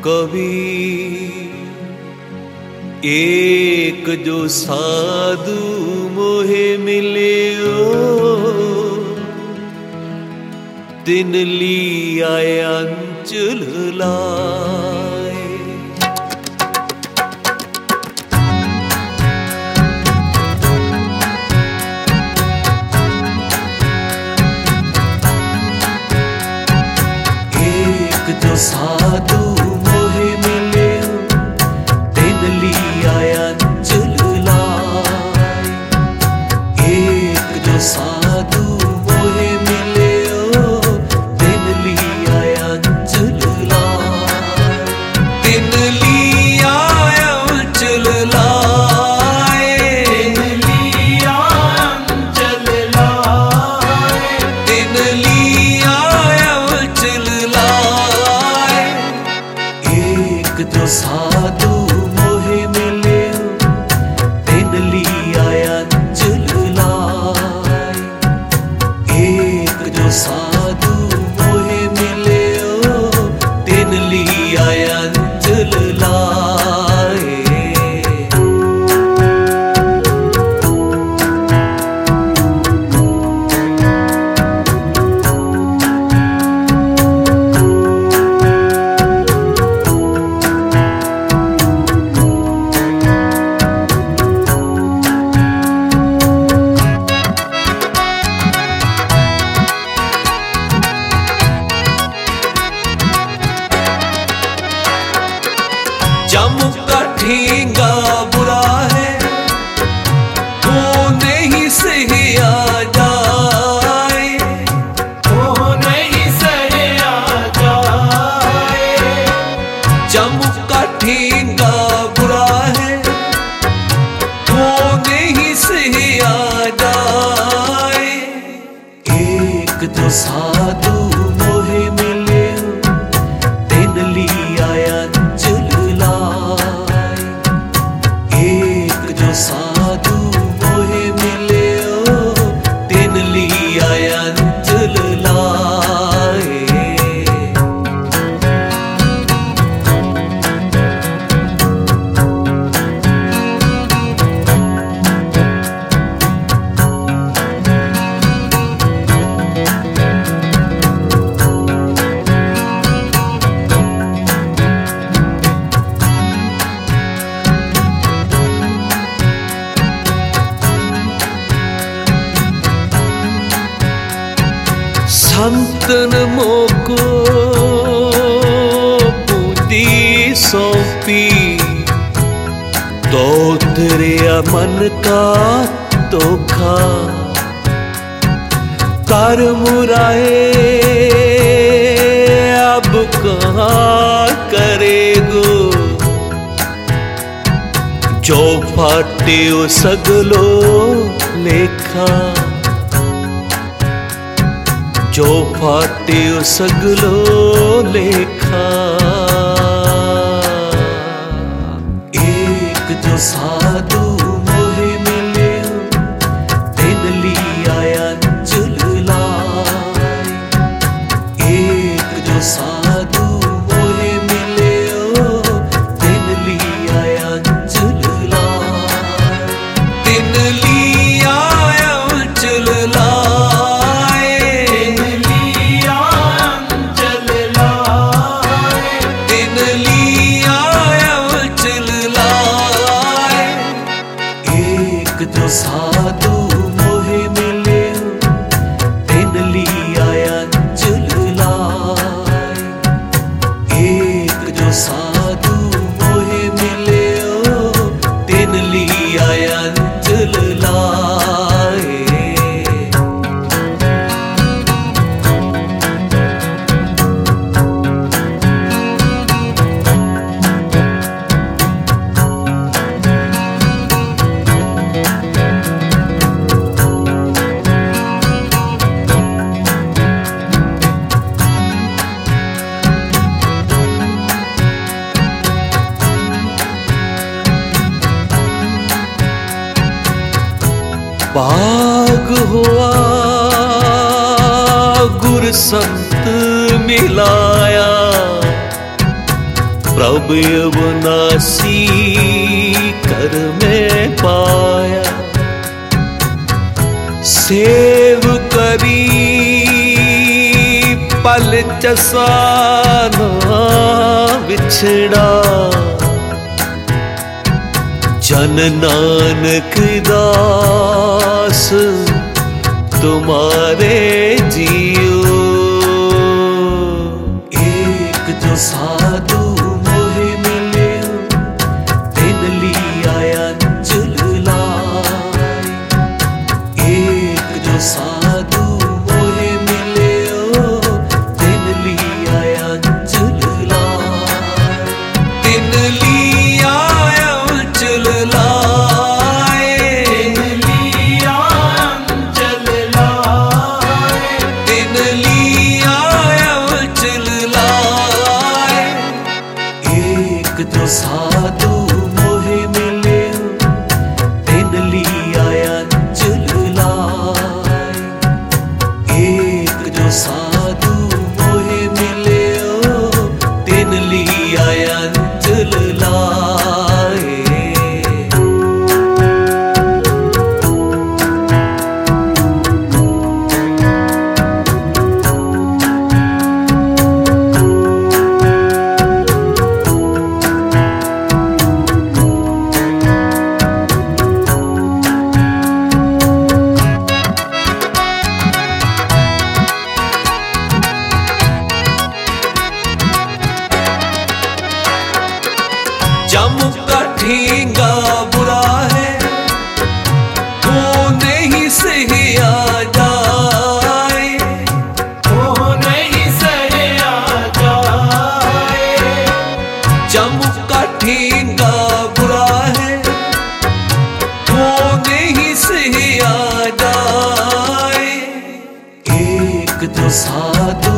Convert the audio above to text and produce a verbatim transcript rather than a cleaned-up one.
कवि एक जो साधु मोहे मिले तिन लिया अंचल लाए। एक जो साधु मोहे मिले तिन लिया अंचल लाए। एक जो साधु मोहे मिले तिन लिया अंचल लाए। तिन लिया अंचल लाए। तिन लिया अंचल लाए। तिन लिया अंचल लाए। एक जो साधु मोहे मिले तिन लिया अंचल लाए। एक जो साधु मोहे मिले तिन लिया अंचल लाए। जम्मू का ठींगा बुरा है वो नहीं सहिया जाए। वो नहीं सहिया जाए। जम्मू का ठींगा बुरा है वो नहीं सहिया जाए। एक जो साधु मोहे मिले तिन लिया अंचल लाए। एक जो साधु मोहे मिले तिन लिया अंचल लाए। संतन मोको बूंदी सौंपी तो तेरे मन का धोखा कर मुराए अब कहाँ करेगो। जो फाटे ओ सगलो लेखा। जो फाटे सगलो लेखा। एक जो साधु मोहे मिले तिन लिया अंचल लाए। एक जो साधु मोहे मिले तिन लिया अंचल लाए। तिन लिया अंचल लाए। जो साधु मोहे मिले तिन लिया अंचल लाए। एक जो साधु मोहे मिले तिन लिया अंचल लाए। बाग हुआ गुर संत मिलाया, प्रभ अविनाशी कर में पाया। सेव करी पल चसाना बिछड़ा, जन नानक दास तुम्हारे जियो। एक जो साधु मोहे मिले, तिन लिया अंजुल लाई। एक जो साधु मोहे मिले, तिन लिया अंजुल लाई। तिन लिया अंजुल लाई, तिन लिया अंजुल लाई, तिन लिया अंजुल लाई। एक जो साधु मोहे मिले, तिन लिया अंजुल लाई। एक जो साधु मोहे मिले, तिन लिया अंजुल लाई। जम का ठींगा बुरा है, वो नहीं सहिया जाए, वो नहीं सहिया जाए। जम का ठींगा बुरा है, वो नहीं सहिया जाए। एक जो साधु